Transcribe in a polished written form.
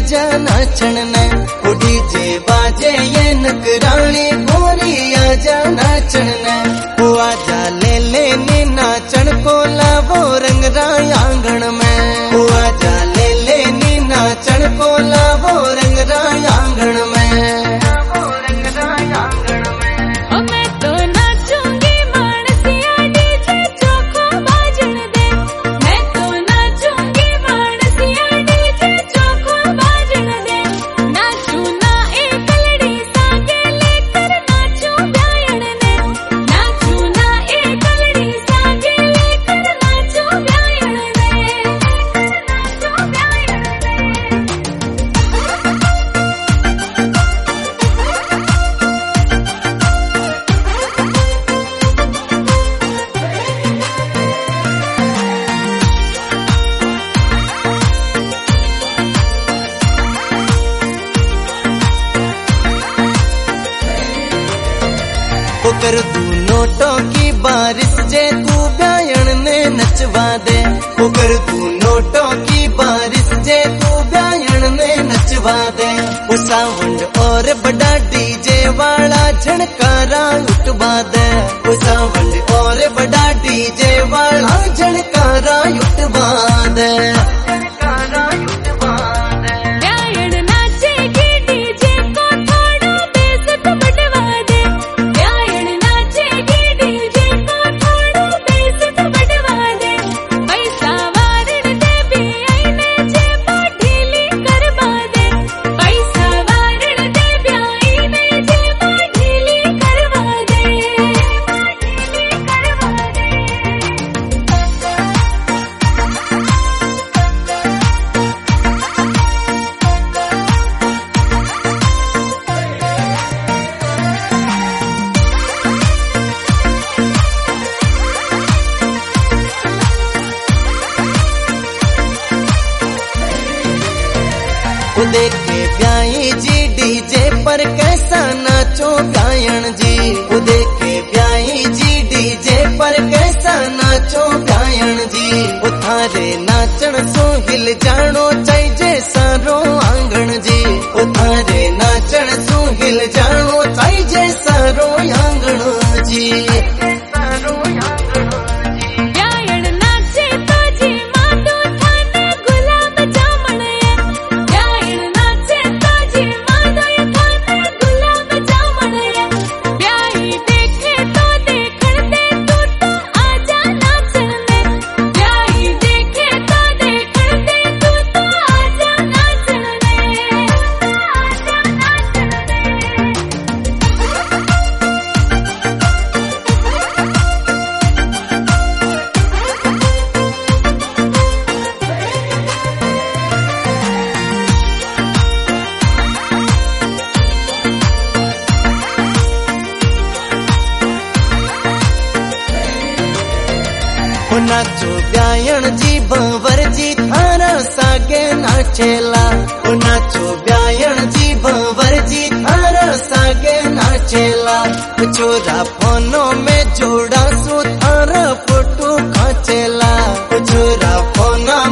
आजा नाचण ने ओ डीजे बाजे ये नकराली गोरी आजा नाचण ने ओ आजा ले नी नाचण को लावो रंग राय आंगण में ओ आजा ले नी नाचण को लावो रंग राय आंगण में। कर तू नोटों की बारिश जे तू ब्यायण ने नचवा दे ओ कर तू नोटों की बारिश जे तू ब्यायण ने नचवा दे ओ साउंड और बड़ा डीजे वाला झणकारा उठवा दे ओ साउंड और बड़ा डीजे वाला झणकारा उठवा दे। देखे ब्याई जी डीजे पर कैसा नाचो गायन जी वो देखे ब्याई जी डीजे पर कैसा नाचो गायन जी वो थारे नाचन सो हिल जानो चाहिए सारो आंगन जी वो थारे नाचन सो हिल जानो चाहिए सारो आंगन जी। नाचो ब्यायण जी भंवर जी थारा सागे नाचेला ओ नाचो ब्यायण जी भंवर जी थारा सागे नाचेला छोरा फोनों में जोड़ा सो थारा फोटो खाचेला छोरा फोना